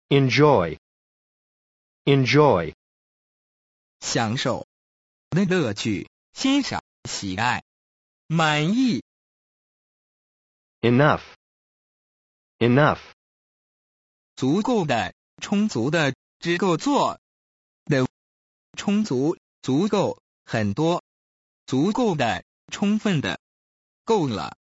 enjoy, enjoy, 享受的乐趣，欣赏，喜爱，满意。 enough, enough, 足够的，充足的，只够做的，充足，足够，很多，足够的，充分的，够了。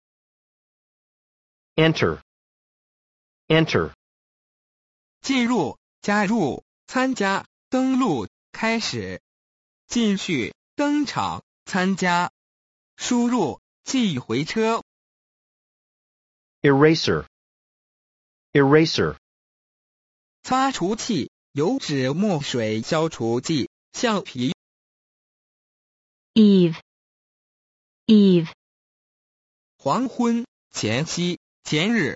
enter, enter, 进入，加入，参加，登录，开始，进去，登场，参加，输入，记忆回车。 eraser, eraser, 擦除器，油脂墨水消除剂，橡皮。 eve, eve, 黄昏，前夕，前日。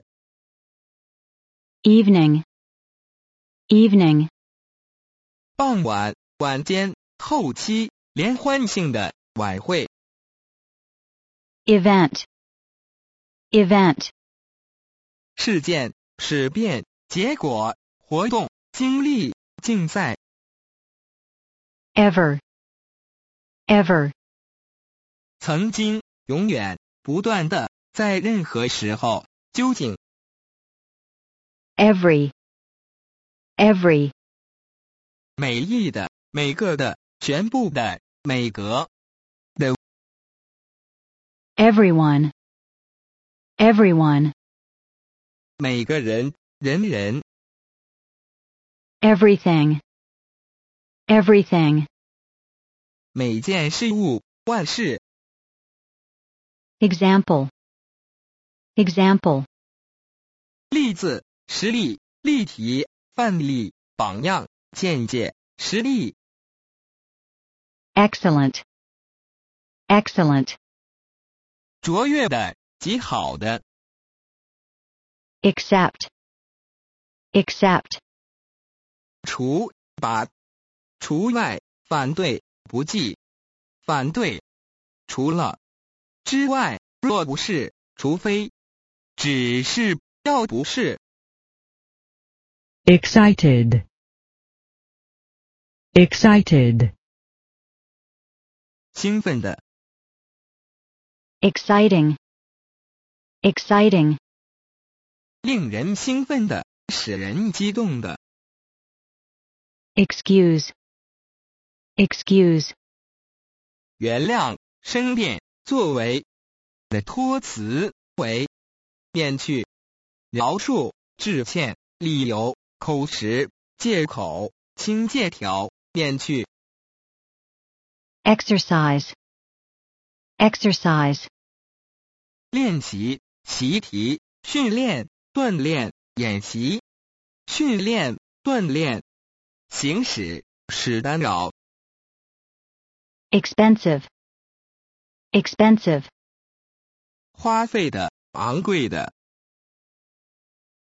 evening, evening, 傍晚，晚间，后期，联欢性的晚会。 event, event, 事件，事变，结果，活动，经历，竞赛。 ever, ever, 曾经，永远，不断的，在任何时候，究竟。 every, every, 每一的，每个的，全部的，每个的。 everyone, everyone, 每个人，人人。 everything, everything, 每件事物，万事。 example, example, 例子，实例，例题，范例，榜样，见解，实例。 excellent, excellent, 卓越的，极好的。 except, except, 除，把，除外，反对，不计，反对，除了，之外，若不是，除非，只是，要不是。 excited, excited, 兴奋的。 exciting, exciting, 令人兴奋的，使人激动的。 excuse, excuse, 原谅，申辩，作为的托词为，免去，饶恕，致歉，理由，口实，借口，轻借条，免去。 exercise, exercise, 练习，习题，训练，锻炼，演习，训练，锻炼，行驶，使干扰。 expensive, expensive, 花费的，昂贵的。